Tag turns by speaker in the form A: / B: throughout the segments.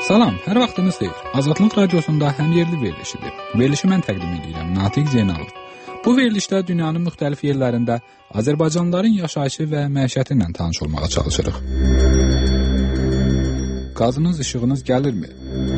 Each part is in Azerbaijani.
A: Salam, hər vaxtınız xeyir. Azadlıq radiosunda həm yerli verilişidir. Verilişi mən təqdim edirəm, Natiq Zeynalov. Bu verilişdə dünyanın müxtəlif yerlərində Azərbaycanlıların yaşayışı və məişəti ilə tanış olmağa çalışırıq. Qazınız, işığınız gəlirmi?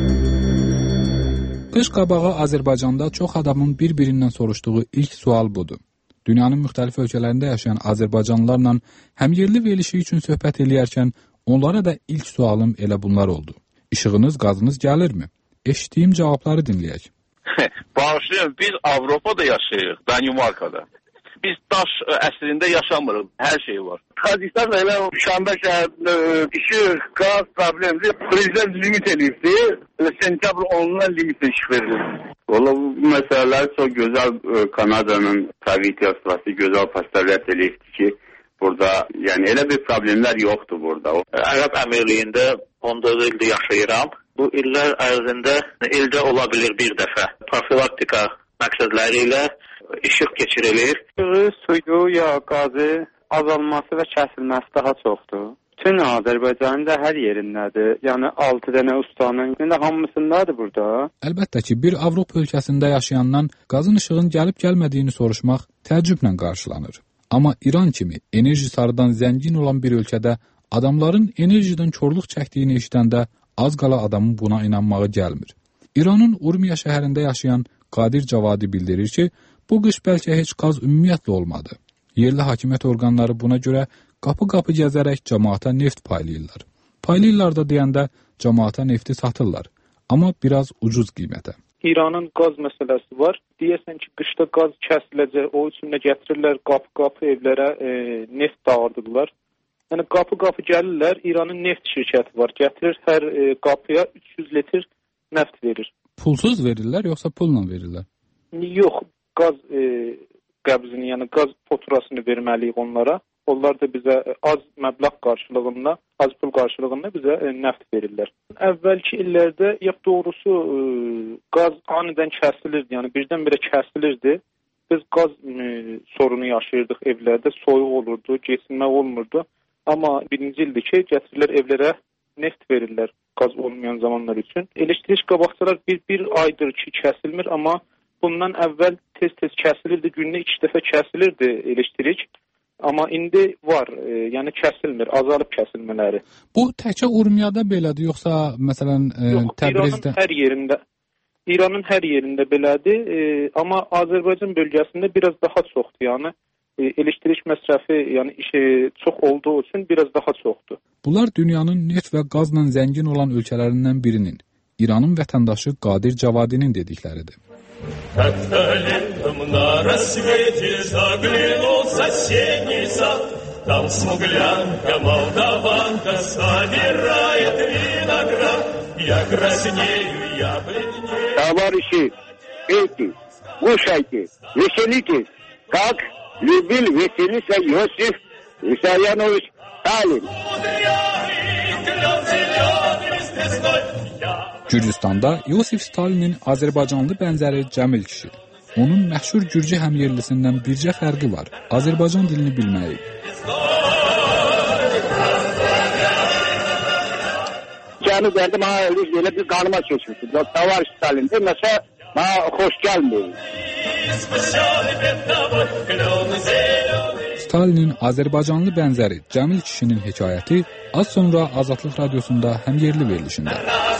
A: Qış qabağı Azərbaycanda çox adamın bir-birindən soruşduğu ilk sual budur. Dünyanın müxtəlif ölkələrində yaşayan Azərbaycanlılarla həm yerli verilişi üçün söhbət eləyərkən onlara da ilk sualım elə bunlar oldu. İşığınız, qazınız gəlirmi? Eşitdiyim cavabları dinləyək.
B: Bağışlayın, biz Avropada yaşayırıq, Danimarkada. Biz daş əslində yaşamırıq, hər şey var.
C: Tacikistan elə Şanda şəhərində işıq, qaz problemli prezident limit edildi. Sentyabr 10'dan limit işıq verilir. Valla bu məsələlər çox gözəl Kanada'nın tabii tiyatrosu gözəl pastavlət eləyibdi ki, burada yəni elə bir problemlər yoxdur burada.
D: Ərəb Əmirliyində 14 ildir yaşayıram. Bu illər ərzində ildə ola bilir bir dəfə profilaktika məqsədləri ilə işıq keçirilir.
E: Suyu ya qazı azalması və kəsilməsi daha çoxdur. Bütün Azərbaycanın da hər yerindədir. Yəni 6 dənə ustanın hamısındadır burada.
A: Əlbəttə ki, bir Avropa ölkəsində yaşayandan qazın işığın gəlib-gəlmədiyini soruşmaq təəccüblə qarşılanır. Amma İran kimi enerji sarıdan zəngin olan bir ölkədə adamların enerjidən korluq çəkdiyini eşidəndə az qala adamın buna inanmağı gəlmir. İranın Urmiya şəhərində yaşayan Qadir Cavadi bildirir ki, bu qış bəlkə heç qaz ümumiyyətlə olmadı. Yerli hakimiyyət orqanları buna görə qapı-qapı gəzərək cəmaata neft paylayırlar. Paylayırlar da deyəndə cəmaata nefti satırlar, amma biraz ucuz qiymətə.
E: İranın qaz məsələsi var. Deyəsən ki, qışda qaz kəsiləcək, o üçün də gətirirlər qapı-qapı evlərə neft dağıdırlar. Yəni qapı-qapı gəlirlər, İranın neft şirkəti var, gətirir hər qapıya 300 litr neft verir.
A: Pulsuz verirlər, yoxsa pulla verirlər?
E: Yox, qaz qəbzini, yəni qaz faturasını verməliyik onlara. Onlar da bizə az məbləğ qarşılığında, az pul qarşılığında bizə neft verirlər. Əvvəlki illərdə doğrusu qaz anidən kəsilirdi, yəni birdən-birə kəsilirdi. Biz qaz sorunu yaşayırdıq evlərdə, soyuq olurdu, keçinmə olmurdu. Amma birinci ildir ki, gətirirlər evlərə neft verirlər qaz olmayan zamanlar üçün. Elektrik qabaqcalar bir aydır ki, kəsilmir, amma bundan əvvəl tez-tez kəsilirdi, gündə 2 dəfə kəsilirdi elektrik. Amma indi var, yəni kəsilmir, azalıb kəsilmələri.
A: Bu təkcə Urmiyada belədir, yoxsa məsələn Təbrizdə?
E: İranın hər yerində belədir, amma Azərbaycan bölgəsində biraz daha çoxdur, yəni elektrik məsrəfi, yəni çox olduğu üçün biraz daha çoxdur.
A: Bunlar dünyanın neft və qazla zəngin olan ölkələrindən birinin, İranın vətəndaşı Qadir Cavadinin dedikləridir.
F: Как-то летом на рассвете заглянул соседний сад, там смуглянка, молдаванка собирает виноград. Я краснею, я бледнею.
C: Товарищи, пейте, кушайте, веселитесь, как любил веселиться Иосиф Виссарионович Сталин.
A: Gürcüstanda Iosif Stalinin Azərbaycanlı bənzəri Cəmil kişidir. Onun məşhur Gürcü həmyerlisindən bircə fərqi var. Azərbaycan dilini bilməyi.
C: Canı verdim, elə bir qanıma keçmişdi. Tavar Stalin'de mesela bana hoş gelmiyor.
A: Stalinin Azərbaycanlı bənzəri Cəmil kişinin hekayəti az sonra Azadlıq radiosunda həm yerli verilişində.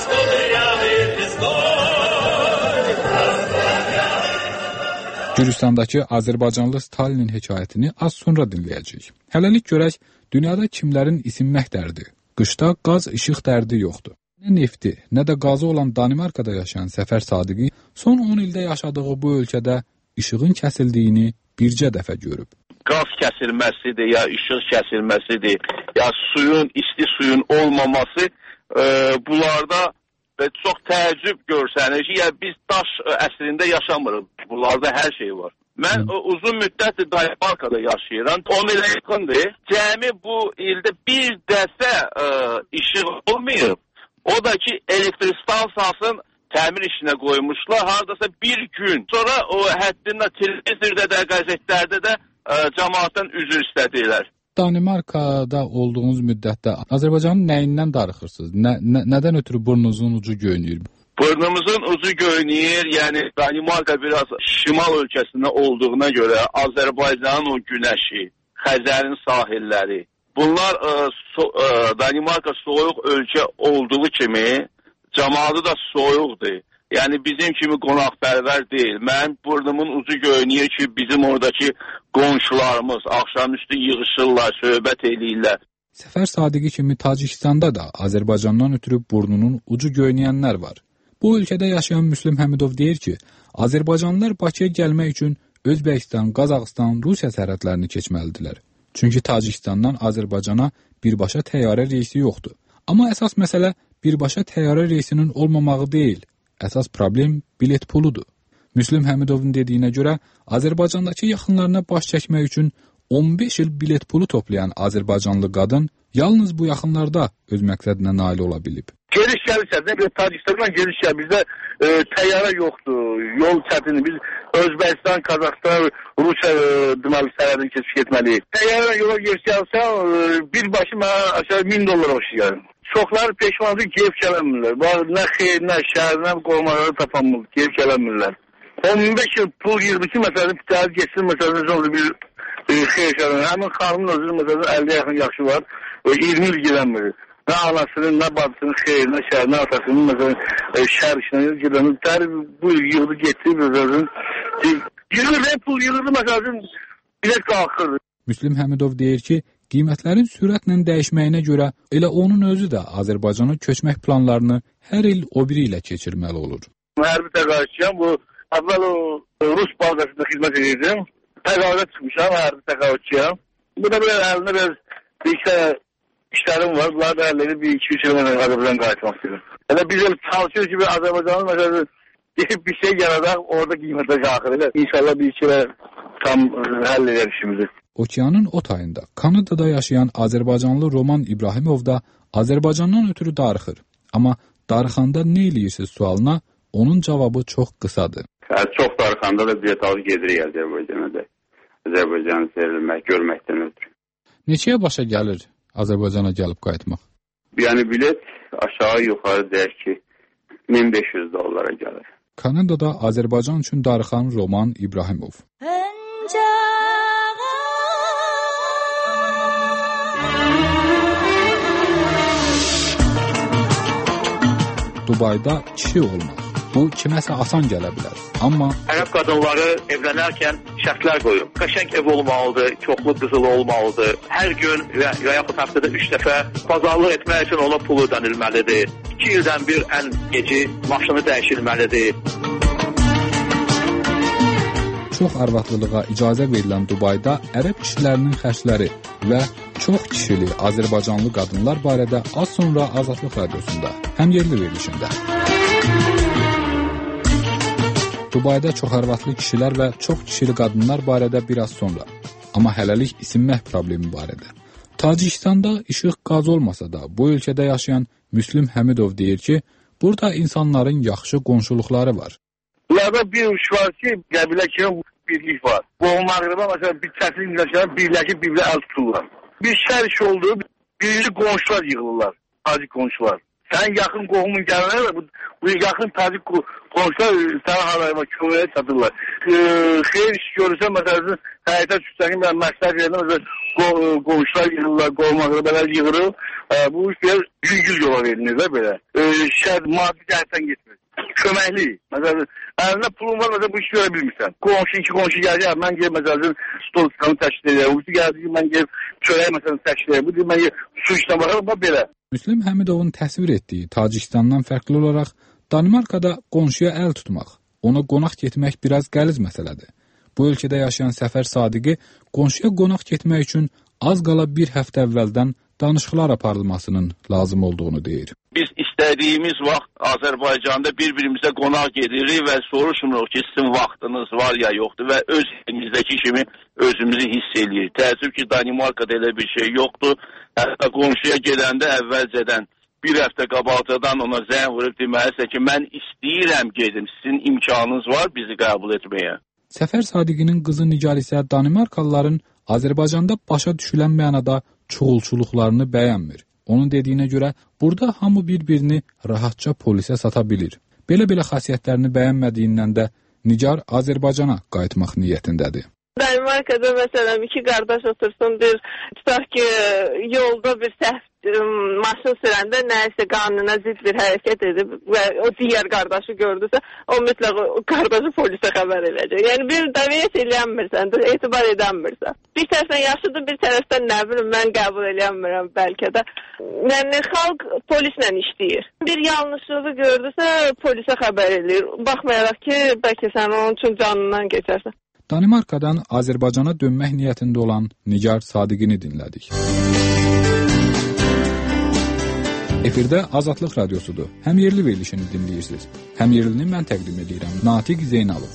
A: Gürcüstandakı Azərbaycanlı Stalinin hekayətini az sonra dinləyəcəyik. Hələlik görək, dünyada kimlərin isinmək dərdi, qışda qaz işıq dərdi yoxdur. Nə nefti, nə də qazı olan Danimarkada yaşayan Səfər Sadiqi son 10 ildə yaşadığı bu ölkədə işığın kəsildiyini bircə dəfə görüb.
B: Qaz kəsilməsidir, ya işıq kəsilməsidir, ya isti suyun olmaması bunlarda çox təəccüb görsənir ki, biz daş əslində yaşamırıq. Bunlarda hər şey var. Mən uzun müddətdir Danimarkada yaşayıram. 10 ilə yaxındır. Cəmi bu ildə bir dəfə işıq olmayıb. O da ki, elektrik stansiyasının təmir işinə qoymuşlar. Haradasa bir gün. Sonra o həddində televizorda da, qəzetlərdə də cəmaatdan üzr istədirlər.
A: Danimarkada olduğunuz müddətdə Azərbaycanın nəyindən darıxırsınız? Nədən ötürü burnunuzun ucu göynüyür?
B: Burnumuzun ucu göynüyür. Yəni Danimarka biraz şimal ölkəsində olduğuna görə Azərbaycanın o günəşi, Xəzərin sahilləri. Bunlar Danimarka soyuq ölkə olduğu kimi cəmaatı da soyuqdur. Yəni bizim kimi qonaqpərvər deyil. Mən burnumun ucu göynüyür ki, bizim oradakı qonşularımız axşamüstü yığışırlar, söhbət eləyirlər.
A: Səfər Sadiqi kimi Tacikistanda da Azərbaycandan ötürü burnunun ucu göynəyənlər var. Bu ölkədə yaşayan Müslüm Həmidov deyir ki, Azərbaycanlılar Bakıya gəlmək üçün Özbəkistan, Qazaxıstan, Rusiya sərhədlərini keçməlidirlər. Çünki Tacikistandan Azərbaycana birbaşa təyyarə reysi yoxdur. Amma əsas məsələ birbaşa təyyarə reysinin olmamağı deyil. Əsas problem bilet puludur. Müslüm Həmidovun dediyinə görə Azərbaycandakı yaxınlarına baş çəkmək üçün 15 il bilet pulu toplayan Azərbaycanlı qadın yalnız bu yaxınlarda öz məqsədinə nail ola bilib.
C: Geliş gəlirsə, Tacikistandan geliş gəlir. Bizdə təyyarə yoxdur, yol çətindir. Biz Özbəkistan, Qazaxıstan, Rusiya deməli sərhədini keçib getməliyik. Təyyarə yola geliş gəlirsə, birbaşa mənə aşağı $1000 oxşayır. Çoxları peşmandır, gelib gələnmirlər. Nə xeyr, nə şər, nə qorumaları tapanmır, gelib gələnmirlər. 15 yıl pul yığdı ki, məsələn, bir təhər geçsin, məsələn, sonra bir xeyr şərən. Həmin xanımın özü, məsələn, 50 yaxın yaşı var, 20 il gələnmir. Nə anasının, nə babasının xeyr, nə şər, nə atasının, məsələn, şər işinə gələnmir. Təhər bu yığdı, getdi, məsələn, yığırdı, pul yığırdı, məsələn, bilet qalxırdı.
A: Müslüm Həmidov deyir ki, qiymətlərin sürətlə dəyişməyinə görə elə onun özü də Azərbaycana köçmək planlarını hər il o biri ilə keçirməli olur.
C: Hərbi təqaüdçüyəm. Bu əvvəl o Rus bazasında xidmət edirdim. Təqaüdə çıxmışam, hərbi təqaüdçüyəm. Bu da belə əlində biraz bir işlərim var. Bunlar da əlləri bir 2-3 il Azərbaycan qayıtmaq istəyirəm. Yəni biz çalışırıq ki, Azərbaycanın məsələn deyib bir şey yaradaq, orada qiymətə qalxır. İnşallah bir iki ilə tam həll edər işimizi.
A: Okeanın o tayında Kanadada yaşayan Azərbaycanlı Roman İbrahimov da Azərbaycandan ötürü darıxır. Amma darıxanda nə eləyirsiniz sualına onun cavabı çox qısadır.
C: Çox darıxanda da bilet alıb gedirik Azərbaycana da. Azərbaycanı sevilmək, görməkdən ötürü.
A: Neçəyə başa gəlir Azərbaycana gəlib qayıtmaq? Yəni
C: bilet aşağı yuxarı deyək ki $1500 gəlir.
A: Kanadada Azərbaycan üçün darıxan Roman İbrahimov. Dubayda kişi olmaq. Bu kiməsə asan gələ bilər. Amma
D: ərəb qadınları evlənərkən şərtlər qoyur. Qəşəng ev olmalıdır, çoxlu qızıl olmalıdır. Hər gün və yaxud həftədə 3 dəfə bazarlıq etmək üçün ona pul ödənilməlidir. 2 ildən bir ən geci maşını dəyişilməlidir.
A: Çox arvadlılığa icazə verilən Dubayda ərəb kişilərinin xərcləri və çox kişili Azərbaycanlı qadınlar barədə az sonra Azadlıq Radiosunda həm yerli verilişində. Dubayda çox arvadlı kişilər və çox kişili qadınlar barədə biraz sonra. Amma hələlik isinmək problemi barədə. Tacikistanda işıq qaz olmasa da bu ölkədə yaşayan Müslüm Həmidov deyir ki, burada insanların yaxşı qonşuluqları var.
C: Bunlarda bir uç var ki, qəbilə kimi birlik var. Qohum-əqrəba məsələn bir kəsin insanlar birləşib bir-birə əl tuturlar. Bir şər iş oldu, birinci qonşular yığılırlar, tacik qonşular. Sən yaxın qohumun gələnə bu yaxın tacik qonşular sənə halayma köməyə çatırlar. Xeyr iş görürsən, məsələn, həyətə düşsən ki, mən məsləhət edirəm, qonşular yığılırlar, qohum-əqrəbələr yığılır. Bu iş biraz yüngül yola verilir də belə. Şər maddi cəhətdən getmir. Köməkli. Məsələn, əlində pulun var, məsələn, bu işi görə bilmirsən. Qonşu, iki qonşu gəlir, mən gelib, məsələn, stol sıxanı təşkil edirəm. Bu gəldi ki, mən gelib çörəyi, məsələn, təşkil edirəm. Bu deyil, mən gelib su işlə baxarım, belə.
A: Müslüm Həmidovun təsvir etdiyi Tacikistandan fərqli olaraq Danimarkada qonşuya əl tutmaq, ona qonaq getmək biraz qəliz məsələdir. Bu ölkədə yaşayan Səfər Sadiqi qonşuya qonaq getmək üçün az qala bir həftə əvvəldən danışıqlar aparılmasının lazım olduğunu deyir.
B: Biz istədiyimiz vaxt Azərbaycanda bir-birimizə qonaq gedirik və soruşmuruq ki, sizin vaxtınız var ya yoxdur və öz elimizdəki kimi özümüzü hiss edirik. Təəssüf ki, Danimarkada elə bir şey yoxdur. Hətta qonşuya gedəndə əvvəlcədən bir həftə qabaqcadan ona zəng vurub deməlisə ki, mən istəyirəm gedim, sizin imkanınız var bizi qəbul etməyə.
A: Səfər Sadiqinin qızı Nigar isə Danimarkalıların Azərbaycanda başa düşülən mənada çuğulçuluqlarını bəyənmir. Onun dediyinə görə, burada hamı bir-birini rahatca polisə sata bilir. Belə-belə xasiyyətlərini bəyənmədiyindən də Nigar Azərbaycana qayıtmaq niyyətindədir.
G: Danimarkada məsələn iki qardaş otursun, tutaq ki, yolda bir səhv maşın sürəndə nəyisə qanuna zidd bir hərəkət edib və o digər qardaşı gördüsə, o mütləq qardaşı polisə xəbər edəcək. Yəni bir dəvət eləyənmirsən, etibar edənmirsən. Bir tərəfdən yaxşıdır, bir tərəfdən nə bilim, mən qəbul eləyənmirəm bəlkə də. Yəni xalq polislə işləyir. Bir yanlışlığı gördüsə, polisə xəbər edir. Baxmayaraq ki, bəlkə sən onun üçün canından keçərsən.
A: Danimarkadan Azərbaycana dönmək niyyətində olan Nigar Sadiqini dinlədik. Efirdə Azadlıq Radiosudur. Həm yerli verilişini dinləyirsiniz. Həm yerlini mən təqdim edirəm. Natiq Zeynalov.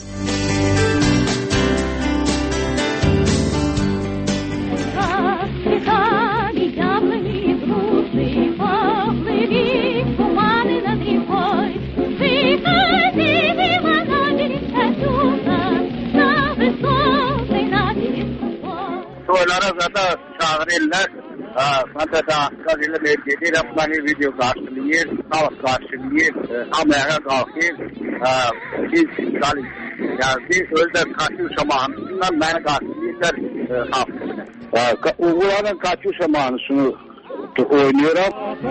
C: Toylara zaten çağırırlar. Ben de gazıyla gedirəm, beni video karşılayır, halk karşılayır, hamıya kalkır. Biz özde kaçış zamanından beni karşılayırlar halk. Uğurların kaçış zamanısını oynuyorum.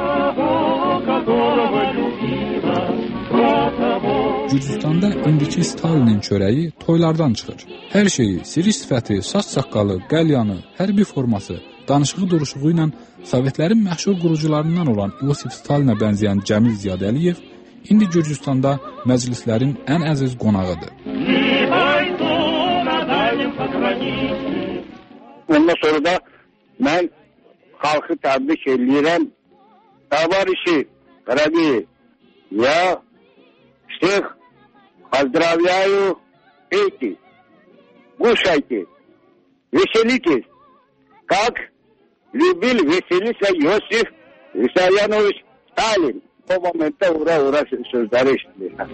A: Gürcüstanda indiki Stalinin çörəyi toylardan çıxır. Hər şeyi, siriş sifəti, saç saqqalı, qəlyanı, hərbi forması, danışığı duruşuğu ilə Sovetlərin məşhur qurucularından olan Yosif Stalinə bənzəyən Cəmil Ziyadəliyev indi Gürcüstanda məclislərin ən əziz qonağıdır.
C: Ondan sonra da mən xalqı təbrik edirəm. Товарищи, дорогие, я всех поздравляю, пейте, кушайте, веселитесь, как любил веселиться Иосиф Виссарионович Сталин. O momentdə ura sözləri işləyirlər.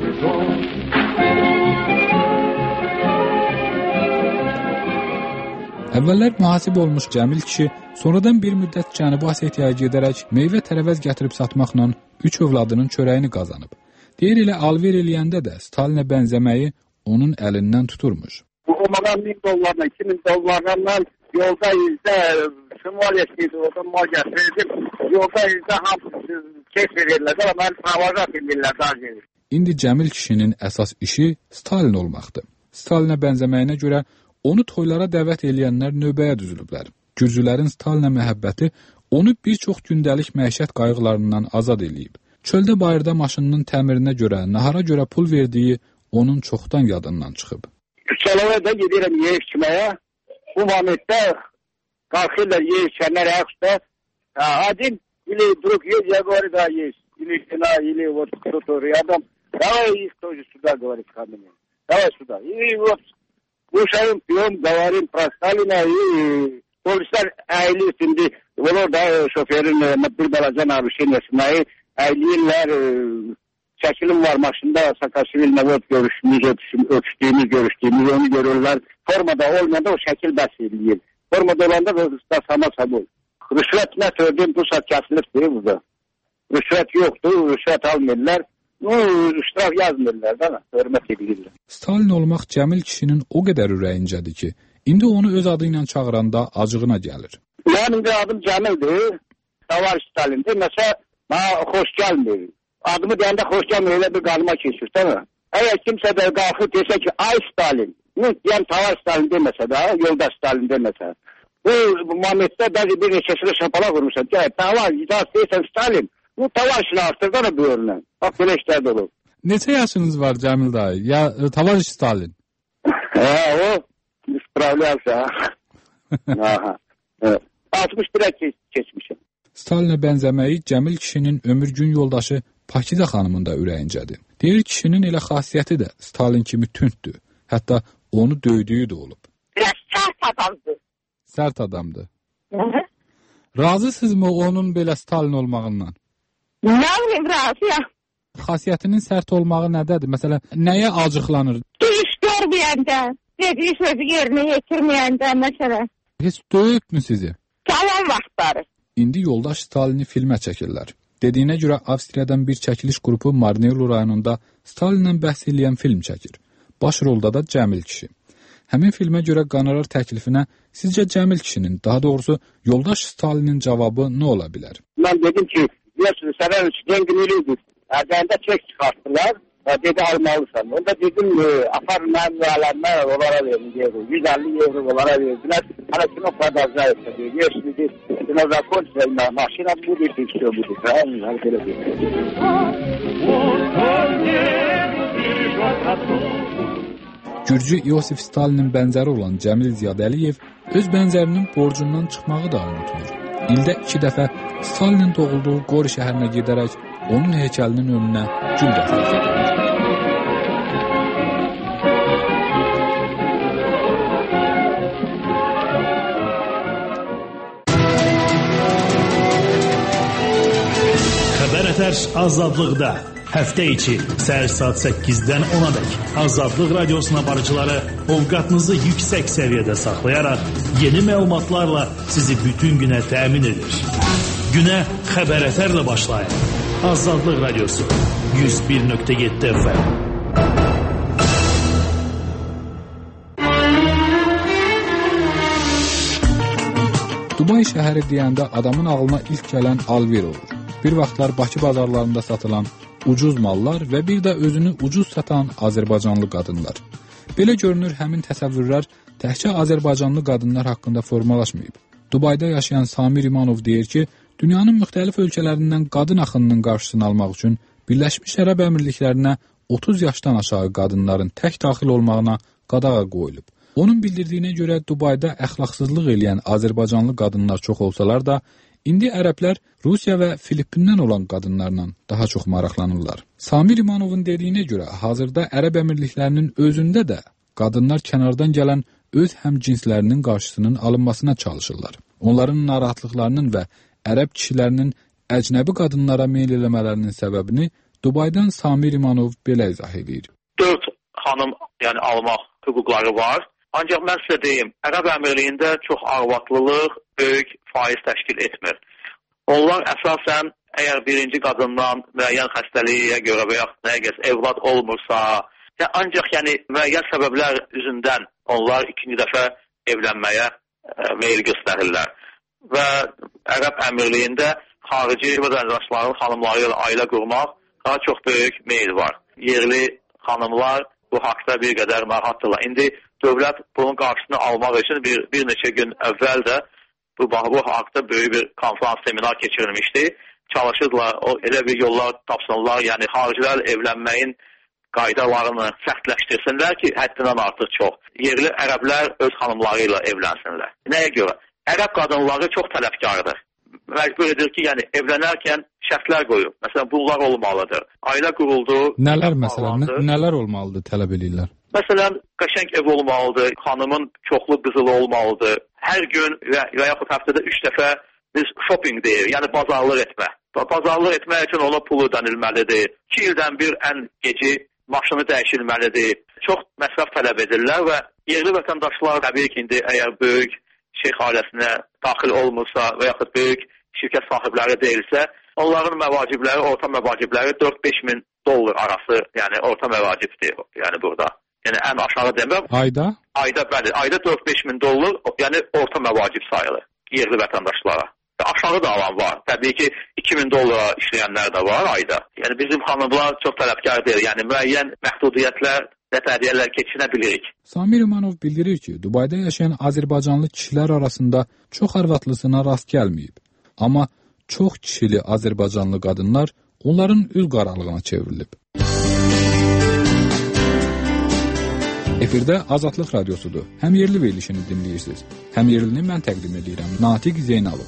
A: Əvvəllər mühasib olmuş Cəmil kişi sonradan bir müddət Cənubi Ossetiyaya gedərək meyvə tərəvəz gətirib satmaqla 3 övladının çörəyini qazanıb. Deyir elə alver eləyəndə də Stalinə bənzəməyi onun əlindən tuturmuş.
C: Bu olmadan $1000, $2000 yolda izdə Şimaliyə şeydi, oradan mal gətirirdim. Yolda izdə hamısı keş verirlər, amma mən pravaza bilmirlər daha gelir.
A: İndi Cəmil kişinin əsas işi Stalin olmaqdır. Stalinə bənzəməyinə görə onu toylara dəvət eləyənlər növbəyə düzülüblər. Gürcülərin Stalinə məhəbbəti onu bir çox gündəlik məişət qayğılarından azad eləyib. Çöldə bayırda maşınının təmirinə görə, nahara görə pul verdiyi onun çoxdan yadından çıxıb.
C: Küçələrə də gedirəm yer içməyə. Bu momentdə qalxırlar yer içənlər ayaqüstə. Один или друг есть, я говорю, да, есть. Или жена, или вот кто-то рядом. Давай их тоже сюда, говорит ко мне. Давай сюда. И вот слушаем, пьем, говорим про Сталина. И polisler aile şimdi orada şoförün Mutlu Balacan abi şeyinlesinayı aileyirler çekilim var maşında Saakashvili'yle görüştüğümüz onu görürler. Formada olmayan da o şekil bahsedilir. Formada olanda da sama sabol. Rüşvet ne söylediğim bu saat kesilip değil burada. Rüşvet yoktu, rüşvet almıyorlar. Ştraf yazmırlar da hürmet edirlər.
A: Stalin olmaq Cəmil kişinin o qədər ürəyincədir ki, indi onu öz adı ilə çağıranda acığına gəlir.
C: Benim de adım Cəmildir. Tavar Stalin'dir. Mesela bana hoş gelmiyor. Adımı deyəndə hoş gelmiyor. Öyle bir qalıma keçir, değil mi? Eğer kimse de qalxıb desə ki, ay Stalin. Yani Tavar Stalin demese de, yoldaş Stalin demese. Bu Muhammed'de bəzi bir neçəsini şapala vurmuşlar. Tavar, icaz deyirsən Stalin. Bu Tavar işini artırdı da bu yönlə. Bak böyle işler dolu.
A: Neçə yaşınız var Cəmil dayı? Ya Tavar Stalin?
C: O spravlявся. 61'e keçmişim.
A: Stalinə bənzəməyi Cəmil kişinin ömür gün yoldaşı Pakiza xanımın da ürəyincədir. Deyir kişinin elə xasiyyəti də Stalin kimi tündür. Hətta onu döydüyü də olub.
G: Sərt adamdır.
A: Sərt adamdır. Razısınızmı onun belə Stalin olmağından?
G: Nə bilim, razıyam.
A: Xasiyyətinin sərt olmağı nədədir? Məsələn, nəyə acıqlanır?
G: İş görməyəndə, dediyi sözü yerinə yetirməyəndə, məsələn.
A: Heç döyübmü sizi?
G: Cavan vaxtları.
A: İndi yoldaş Stalini filmə çəkirlər. Dediyinə görə Avstriyadan bir çəkiliş qrupu Marnelo rayonunda Stalinlə bəhs edən film çəkir. Baş rolda da Cəmil kişi. Həmin filmə görə qonorar təklifinə sizcə Cəmil kişinin, daha doğrusu yoldaş Stalinin cavabı nə ola bilər?
C: Mən dedim ki, biliyorsunuz sənin üçün günlüydür. Ədəndə çək çıxartdılar. Dedi almalısan. Onda dedim apar mən müəllimə onlara verin. 150 euro onlara verdilər. Hala kimi kadar etdi. Biliyorsunuz ki, buna zakonçlar maşina budur, fiksiyon budur. Hani böyle bir.
A: Gürcü Iosif Stalinin bənzəri olan Cəmil Ziyadəliyev öz bənzərinin borcundan çıxmağı da unutmur. İldə 2 dəfə Stalinin doğulduğu Qori şəhərinə gedərək onun heykəlinin önünə gül gətirir.
H: Xəbər Ətər azadlıqda. Həftə içi səhər saat 8-dən 10-a dək Azadlıq Radiosuna barıcıları ovqatınızı yüksək səviyyədə saxlayaraq yeni məlumatlarla sizi bütün günə təmin edir. Günə Xəbər Ətərlə başlayın. Azadlıq Radiosu 101.7 FM.
A: Dubay şəhəri deyəndə adamın ağlına ilk gələn alver olur. Bir vaxtlar Bakı bazarlarında satılan ucuz mallar və bir də özünü ucuz satan Azərbaycanlı qadınlar. Belə görünür, həmin təsəvvürlər təkcə Azərbaycanlı qadınlar haqqında formalaşmayıb. Dubayda yaşayan Samir İmanov deyir ki, dünyanın müxtəlif ölkələrindən qadın axınının qarşısını almaq üçün Birləşmiş Ərəb Əmirliklərinə 30 yaşdan aşağı qadınların tək daxil olmağına qadağa qoyulub. Onun bildirdiyinə görə Dubayda əxlaqsızlıq eləyən Azərbaycanlı qadınlar çox olsalar da, İndi ərəblər Rusiya və Filippindən olan qadınlarla daha çox maraqlanırlar. Samir İmanovun dediyinə görə hazırda Ərəb Əmirliklərinin özündə də qadınlar kənardan gələn öz həmcinslərinin qarşısının alınmasına çalışırlar. Onların narahatlıqlarının və ərəb kişilərinin əcnəbi qadınlara meyl eləmələrinin səbəbini Dubaydan Samir İmanov belə izah edir.
D: 4 xanım almaq hüquqları var. Ancaq mən sizə deyim, Ərəb Əmirliyində çox arvadlılıq böyük faiz təşkil etmir. Onlar əsasən əgər birinci qadından müəyyən xəstəliyə görə və yaxud nəyə gəz evlad olmursa, ancaq müəyyən səbəblər üzündən onlar ikinci dəfə evlənməyə meyil göstərirlər. Və Ərəb Əmirliyində xarici vətəndaşların xanımları ilə ailə qurmaq daha çox böyük meyil var. Yerli xanımlar bu haqda bir qədər narahatdırlar. İndi dövlət bunun qarşısını almaq üçün bir neçə gün əvvəl də bu haqda böyük bir konferans seminar keçirilmişdi. Çalışırdılar, elə bir yollar tapsınlar, xaricilər evlənməyin qaydalarını sərtləşdirsinlər ki, həddindən artıq çox. Yerli ərəblər öz xanımları ilə evlənsinlər. Nəyə görə? Ərəb qadınları çox tələbkardır. Məcbur edir ki, evlənərkən şərtlər qoyur. Məsələn, bunlar olmalıdır. Ailə quruldu.
A: Nələr olmalıdır tələb edirlər?
D: Məsələn, qəşəng ev olmalıdır, xanımın çoxlu qızılı olmalıdır. Hər gün və yaxud həftədə 3 dəfə biz shopping deyir, bazarlıq etmə. Bazarlıq etmək üçün ona pul ödənilməlidir. 2 ildən bir ən geci maşını dəyişilməlidir. Çox məsrəf tələb edirlər və yerli vətəndaşlar təbii ki, indi əgər böyük şeyx ailəsinə daxil olmursa və yaxud böyük şirkət sahibləri deyilsə, onların məvacibləri, orta məvacibləri $4-5 min arası, orta məvacibdir burada. Ən aşağı deməm.
A: Ayda?
D: Bəli. Ayda $4-5 min, orta məvacib sayılır yerli vətəndaşlara. Aşağı da alan var. Təbii ki, $2,000 işləyənlər də var ayda. Bizim xanımlar çox tələbkar deyil. Müəyyən məhdudiyyətlər, nətəriyyələr keçinə bilirik.
A: Samir İmanov bildirir ki, Dubayda yaşayan Azərbaycanlı kişilər arasında çox arvadlısına rast gəlməyib. Amma çox kişili Azərbaycanlı qadınlar onların üz qaralığına çevrilib. Efirdə Azadlıq Radiosudur. Həm yerli verilişini dinləyirsiniz. Həm yerlini mən təqdim edirəm. Natiq Zeynalov.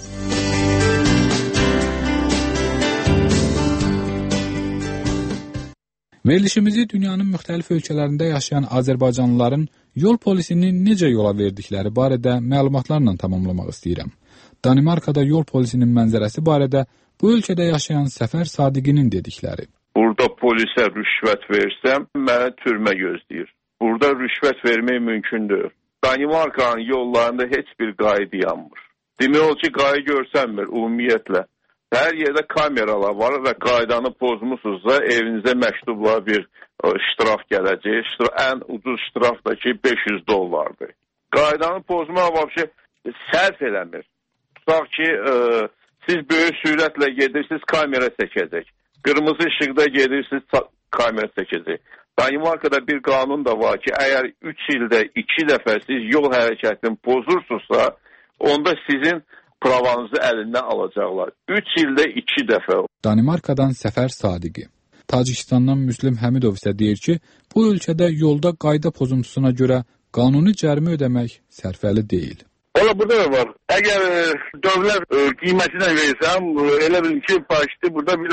A: Verilişimizi dünyanın müxtəlif ölkələrində yaşayan Azərbaycanlıların yol polisini necə yola verdikləri barədə məlumatlarla tamamlamaq istəyirəm. Danimarkada yol polisinin mənzərəsi barədə bu ölkədə yaşayan Səfər Sadiqinin dedikləri.
B: Burada polisə rüşvət versəm, mənə türmə gözləyir. Burada rüşvət vermək mümkündür. Danimarkanın yollarında heç bir qayda yanmır. Demək olar ki, qayda görsənmir ümumiyyətlə. Hər yerdə kameralar var və qaydanı pozmusunuzsa evinizə məktubla bir ştraf gələcək. Ən ucuz ştraf da ki $500. Qaydanı pozmaq vəbşə sərf eləmir. Tutaq ki, siz böyük sürətlə gedirsiniz, kamera çəkəcək. Qırmızı işıqda gedirsiniz, kamera çəkəcək. Danimarkada bir qanun da var ki, əgər 3 ildə 2 dəfə siz yol hərəkətini pozursunuzsa, onda sizin pravanızı əlindən alacaqlar. 3 ildə 2 dəfə.
A: Danimarkadan Səfər Sadiqi. Tacikistandan Müslüm Həmidov isə deyir ki, bu ölkədə yolda qayda pozuntusuna görə qanuni cərimə ödəmək sərfəli deyil.
C: Valla burada da var. Əgər dövlət qiymətindən versəm, elə bilin ki, başlı burada bir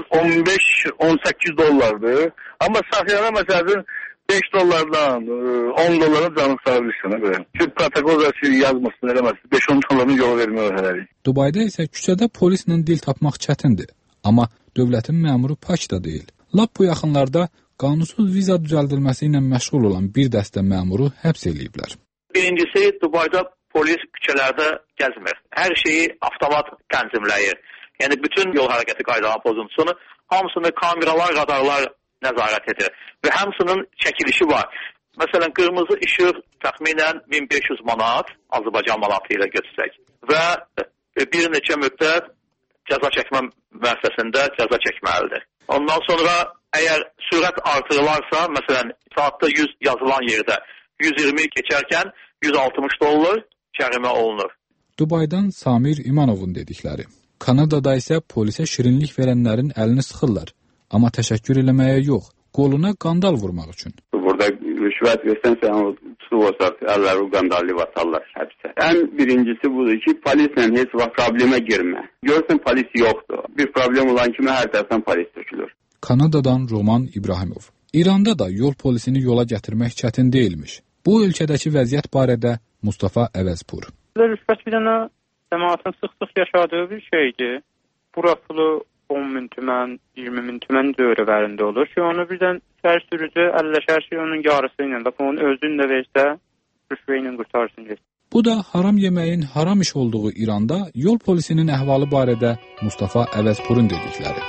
C: $15-18. Amma saxlayana məsələn $5-dan, $10 canı sağlayırsan. Ki, protokol yazmasın, eləməsin. $5-10 yol vermiyor hələlik.
A: Dubayda isə küçədə polislə dil tapmaq çətindir. Amma dövlətin məmuru pak da deyil. Lap bu yaxınlarda qanunsuz viza düzəldilməsi ilə məşğul olan bir dəstə məmuru həbs eləyiblər.
D: Birincisi, Dubayda polis küçələrdə gəzmir. Hər şeyi avtomat tənzimləyir. Yəni, bütün yol hərəkəti qaydalarının pozuntusunu, hamısını kameralar, radarlar nəzarət edir. Və hamısının çəkilişi var. Məsələn, qırmızı işıq təxminən 1500 manat, Azərbaycan manatı ilə götürsək. Və bir neçə müddət cəza çəkmə müəssisəsində cəza çəkməlidir. Ondan sonra əgər sürət artırılarsa, məsələn, saatda 100 yazılan yerdə 120 keçərkən $160 cərimə olunur.
A: Dubaydan Samir İmanovun dedikləri. Kanadada isə polisə şirinlik verənlərin əlini sıxırlar. Amma təşəkkür eləməyə yox, qoluna qandal vurmaq üçün.
C: Burada rüşvət versən, sən o tutulursan, əlləri qandallı vasallar həbsə. Ən birincisi budur ki, polislə heç vaxt problemə girmə. Görsən, polis yoxdur. Bir problem olan kimi hər tərəfdən polis tökülür.
A: Kanadadan Roman İbrahimov. İranda da yol polisini yola gətirmək çətin deyilmiş. Bu ölkədəki vəziyyət barədə Mustafa Əvəzpur.
E: Rüşvət verənə cəmaatın sıx-sıx yaşadığı bir şeydir. Burası 10.000 tümən, 20.000 tümən dövrələrində olur ki, onu birdən sürücü əlləşər ki, onun yarısı ilə, onun özünü də versə, rüşvə ilə qurtarsın geçsin.
A: Bu da haram yeməyin haram iş olduğu İranda yol polisinin əhvalı barədə Mustafa Əvəzpurun dedikləri.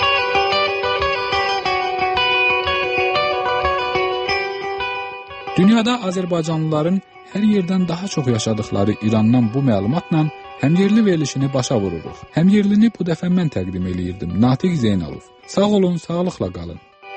A: Dünyada Azərbaycanlıların hər yerdən daha çox yaşadıkları İrandan bu məlumatla həmyerli verilişini başa vururuq. Həmyerlini bu dəfə mən təqdim eləyirdim. Natiq Zeynalov. Sağ olun, sağlıqla qalın.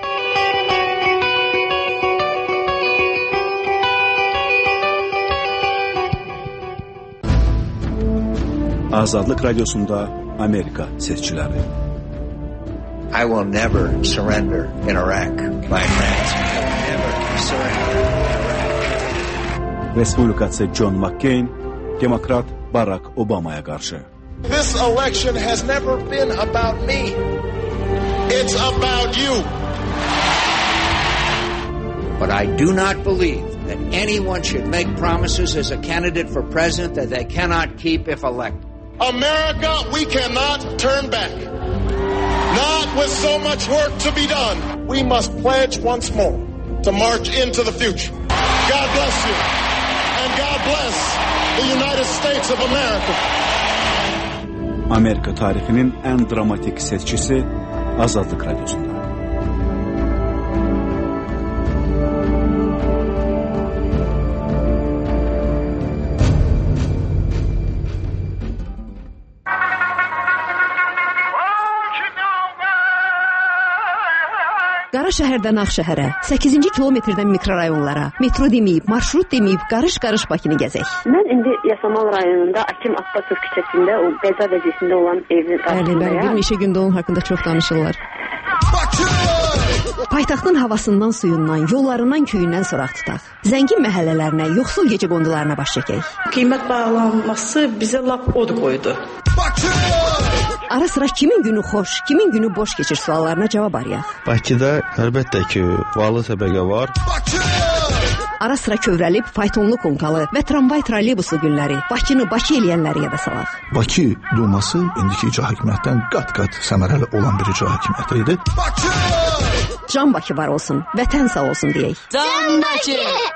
I: Azadlıq Radiosunda Amerika seçkiləri.
J: I will never surrender in Iraq, my friends. I will never surrender.
I: Respublikası John McCain, Demokrat Barack Obama'ya qarşı.
K: This election has never been about me. It's about you.
J: But I do not believe that anyone should make promises as a candidate for president that they cannot keep if elected.
K: America, we cannot turn back. Not with so much work to be done. We must pledge once more to march into the future. God bless you. And God bless the United States of America.
I: Amerika tarixinin ən dramatik seçkisi Azadlıq Radiosunda.
L: Qara şəhərdən Ağşəhərə, 8-ci kilometrdən mikrorayonlara, metro deməyib, marşrut deməyib, qarış-qarış Bakını gəzək.
M: Mən indi Yasamal rayonunda Akim Abbasov küçəsində o qəza vəziyyətində olan evin qarşısındayam.
L: Bəli, bir neçə gündə onun haqqında çox danışırlar. Paytaxtın havasından, suyundan, yollarından, köyündən soraq tutaq. Zəngin məhəllələrinə, yoxsul gecəqondularına baş çəkək.
N: Qiymət bağlanması bizə lap od qoydu.
L: Ara sıra kimin günü xoş, kimin günü boş keçir suallarına cavab arayaq.
O: Bakıda əlbəttə ki, varlı təbəqə var.
L: Ara sıra kövrəlib faytonlu konkalı və tramvay trolleybusu günləri Bakını Bakı eləyənləri yada salaq.
P: Bakı Duması indiki icra hakimiyyətdən qat-qat səmərəli olan bir icra hakimiyyəti idi.
L: Can Bakı var olsun, vətən sağ olsun deyək.
Q: Can Bakı!